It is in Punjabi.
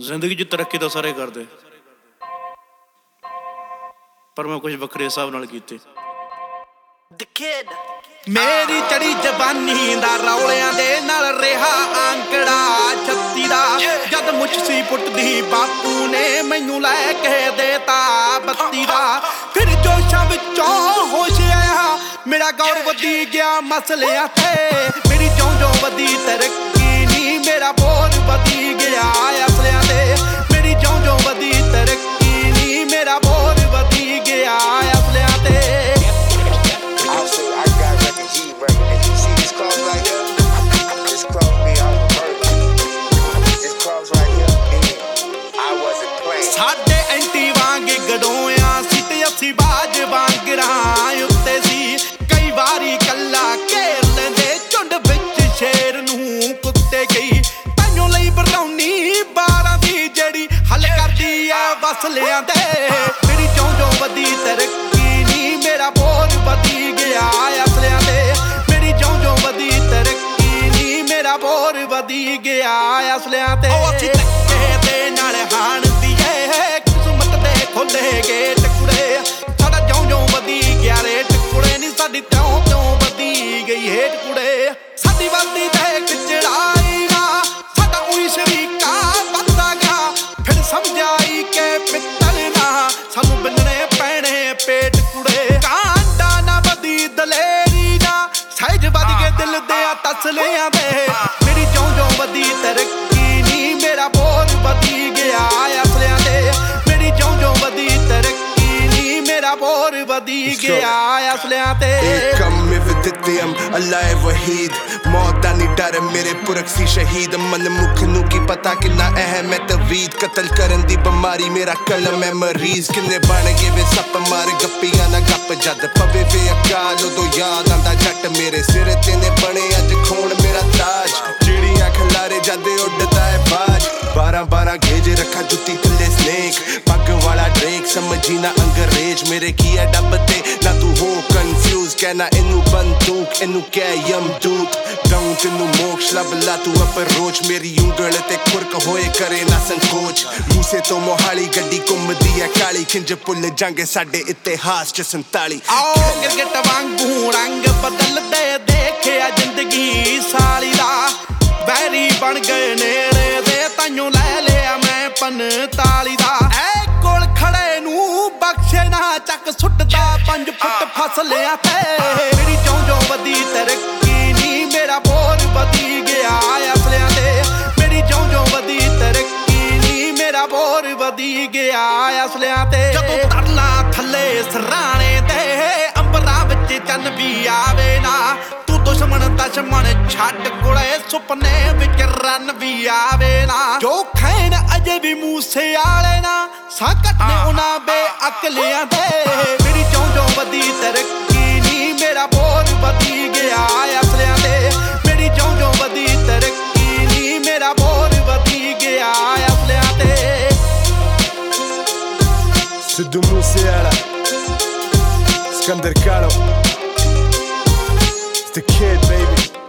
ਜ਼ਿੰਦਗੀ 'ਚ ਤਰੱਕੀ ਤਾਂ ਸਾਰੇ ਕਰਦੇ, ਪਰ ਮੈਂ ਕੁਝ ਵੱਖਰੇ ਹਿਸਾਬ ਨਾਲ ਕੀਤੇ। ਮੇਰੀ ਚੜੀ ਜਵਾਨੀ ਦਾ ਰੌਲਿਆਂ ਦੇ ਨਾਲ ਰਿਹਾ ਆਂਕੜਾ 36 ਦਾ। ਜਦ ਮੁੱਛੀ ਪੁੱਟਦੀ ਬਾਪੂ ਨੇ ਮੈਨੂੰ ਲੈ ਕੇ ਦੇਤਾ 32 ਦਾ। ਫਿਰ ਜੋਸ਼ਾਂ ਵਿੱਚੋਂ ਹੋਸ਼ ਆਇਆ, ਮੇਰਾ ਗੌਰ ਵਧੀ ਗਿਆ ਮਸਲਿਆਂ ਤੇ। ਮੇਰੀ ਜਿਉਂ ਵਧੀ ਤਰੱਕੀ ਨੀ, ਮੇਰਾ ਬੋਝ ਵਧੀ ਗਿਆ ਅਸਲਿਆਂ ਤੇ। ਮੇਰੀ ਜਿਉਂ ਵਧੀ ਤਰੱਕੀ ਨੀ, ਮੇਰਾ ਬੋਝ ਵਧੀ ਗਿਆ ਅਸਲਿਆਂ ਤੇ। ਸਾਡੇ ਐਂਟੀ ਵਾਂਗ ਗੜੋਇਆ ਸੀ ਤੇ ਅਸੀਂ ਬਾਜ ਵਾਂਗਰਾਂ ਉੱਤੇ ਸੀ। ਕਈ ਵਾਰੀ ਕੱਲਾ ਘੇਰ ਲੈਂਦੇ ਝੁੰਡ ਵਿੱਚ ਸ਼ੇਰ ਨੂੰ ਕੁੱਤੇ ਗਈ। ਤੈਨੂੰ ਲਈ ਬਰਾਉਨੀ 12 ਦੀ ਜਿਹੜੀ ਹੱਲ ਕਰਦੀ ਆ ਵਸਲਿਆਂ ਦੇ। ਮੇਰੀ ਜਿਉਂ ਵਧੀ ਤਰੱਕੀ ਨੀ, ਮੇਰਾ ਬੋਝ ਵਧੀ ਗਿਆ ਅਸਲਿਆਂ ਦੇ। ਮੇਰੀ ਜਿਉਂ ਵਧੀ ਤਰੱਕੀ ਨੀ, ਮੇਰਾ ਬੋਝ ਵਧੀ ਗਿਆ ਅਸਲਿਆਂ ਤੇ। ਅਸੀਂ ਧੱਕੇ ਦੇ ਨਾਲ ਹਾਣ ਕਿਸਮਤ ਦੇ ਖੋਲੇ ਗੇਟ ਕੁੜੇ। ਸਾਡਾ ਜਿਉਂ ਵਧੀ ਗਿਆ ਰੇਟ ਕੁੜੇ ਨੀ, ਸਾਡੀ ਤਿਉਂ ਵਧੀ ਗਈ ਹੇਠ ਕੁੜੇ। ਸਾਡੀ ਵੱਧਦੀ ਤੇ ਇੱਕ ਚੜਾਈ ਨਾ, ਸਾਡਾ ਉਹੀ ਸ਼ਰੀਕਾ ਵੱਧਦਾ ਗਿਆ। ਫਿਰ ਸਮਝ ਆਈ ਕਿ ਪਿੱਤਲ ਨਾ, ਸਾਨੂੰ ਬੰਨਣੇ ਪੈਣੇ ਪੇਟ ਕੁੜੇ। ਕਾਂਡਾ ਨਾ ਵਧੀ ਦਲੇਰੀ ਨਾ, ਸਹਿਜ ਵੱਧ ਕੇ ਦਿਲ ਦੇ ਤਸਲਿਆਂ ਦੇ। ਮੇਰੀ ਜਿਉਂ ਵਧੀ ਤਰੱਕੀ ਨੀ, ਮੇਰਾ ਬੋਝ ਵਧੀ ਗਿਆ ਅਸਲਿਆਂ ਦੇ। ਮੇਰੀ ਜਿਉਂ ਵਧੀ ਤਰੱਕੀ ਨੀ, ਮੇਰਾ ਬੋਝ ਵਧੀ ਗਿਆ ਅਸਲਿਆਂ ਤੇ। ਅੱਲਾ ਵਹੀਦ ਮੌਤ ਦਾ ਨੀ ਡਰ, ਮੇਰੇ ਪੁਰਖ ਸੀ ਸ਼ਹੀਦ। ਮਨ ਮੁਖ ਨੂੰ ਕੀ ਪਤਾ ਕਿੰਨਾ ਅਹਿਮ ਹੈ ਤਵੀਦ। ਕਤਲ ਕਰਨ ਦੀ ਬਿਮਾਰੀ ਮੇਰਾ ਕਲਮ ਹੈ ਮਰੀਜ਼। ਕਿੰਨੇ ਬਣ ਗਏ ਵੇ ਸੱਪ ਮਾਰ ਗੱਪੀਆਂ ਨਾ ਗੱਪ। ਜਦ ਪਵੇ ਵੇ ਅਕਾਲ ਉਦੋਂ ਯਾਦ ਆਂਦਾ ਜੱਟ। ਮੇਰੇ ਸਿਰ ਤੇ ਨੇ ਬਣੇ ਅੱਜ ਖੂਨ ਮੇਰਾ ਤਾਜ। ਜਿਹੜੀਆਂ ਖਲਾਰੇ ਜਦ ਉੱਡਦਾ ਹੈ ਬਾਜ। 12 ਗੇਜ ਰੱਖਾ ਜੁੱਤੀ ਥੱਲੇ ਸਨੇਕ। ਪੱਗ ਵਾਲਾ ਡਰੇਕ ਸਮਝੀ ਨਾ ਅੰਗਰੇਜ਼। ਮੇਰੇ ਕੀ ਹੈ ਡੱਬ ਤੇ ਨਾ ਤੂੰ ਹੋ ਕਨਫਿਊਜ਼। ਕਹਿਣਾ ਇਹਨੂੰ ਬੰਦੂਕ ਇਹਨੂੰ ਕਹਿ ਯਮਦੂਤ। ਦਊਂ ਤੈਨੂੰ ਮੋਕਸ਼ ਲੱਭ ਲਾ ਤੂੰ ਅਪਰੋਚ। ਮੇਰੀ ਉਂਗਲ ਤੇ ਖੁਰਕ ਹੋਏ ਕਰੇ ਨਾ ਸੰਕੋਚ। ਮੂਸੇ ਤੋਂ ਮੋਹਾਲੀ ਗੱਡੀ ਘੁੰਮਦੀ ਹੈ ਕਾਲੀ। ਖਿੰਜ ਭੁੱਲ ਜਾਂਗੇ ਸਾਡੇ ਇਤਿਹਾਸ ਚ 47। ਆਓ ਗਿਰਗਿਟ ਵਾਂਗੂ ਰੰਗ ਬਦਲਦੇ ਦੇਖਿਆ ਜ਼ਿੰਦਗੀ ਸਾਲੀ ਦਾ। ਬੈਰੀ ਬਣ ਗਏ ਨੇੜੇ ਦੇ, ਤਾਈਓ ਲੈ ਲਿਆ ਮੈਂ 45 ਦਾ। ਐ ਕੋਲ ਖੜੇ ਨੂੰ ਬਖਸ਼ੇ ਨਾ ਚੱਕ ਸੁੱਟਦਾ 5 ਫੁੱਟ ਫਸਲਿਆਂ ਤੇ। ਮੇਰੀ ਜਿਉਂ ਵਧੀ ਤਰੱਕੀ ਨੀ, ਮੇਰਾ ਬੋਝ ਵਧੀ ਗਿਆ ਅਸਲਿਆਂ ਤੇ। ਮੇਰੀ ਜਿਉਂ ਵਧੀ ਤਰੱਕੀ ਨੀ, ਮੇਰਾ ਬੋਝ ਵਧੀ ਗਿਆ ਅਸਲਿਆਂ ਤੇ। ਜਦੋਂ ਤਰਲਾ ਥੱਲੇ ਸਰਾਣੇ ਦੇ, ਅੰਬਰਾਂ ਵਿੱਚ ਚੰਨ ਵੀ ਆਵੇ ਨਾ। ਤੂੰ ਦੁਸ਼ਮਣ ਛੱਡ ਕੁੜੇ, ਸੁਪਨੇ ਵਿੱਚ ਰਨ ਵੀ ਆਵੇ ਨਾ। ਜੋ ਖੈਨ ਅਜੇ ਵੀ ਮੂਸੇ ਵਾਲੇ ਨਾ, ਸਾਕਟ ਨੇ ਉਹਨਾਂ ਬੇਅਕਲਿਆਂ ਦੇ। ਮੇਰੀ ਜਿਉਂ ਵਧੀ ਤਰੱਕੀ ਨੀ, ਮੇਰਾ ਬੋਝ ਵਧੀ ਗਿਆ ਅਸਲਿਆਂ ਤੇ। ਮੇਰੀ ਜਿਉਂ ਵਧੀ ਤਰੱਕੀ ਨੀ, ਮੇਰਾ ਬੋਝ ਵਧੀ ਗਿਆ ਅਸਲਿਆਂ ਤੇ। Sidhu Moosewala, Skandar Kano, it's the kid, baby.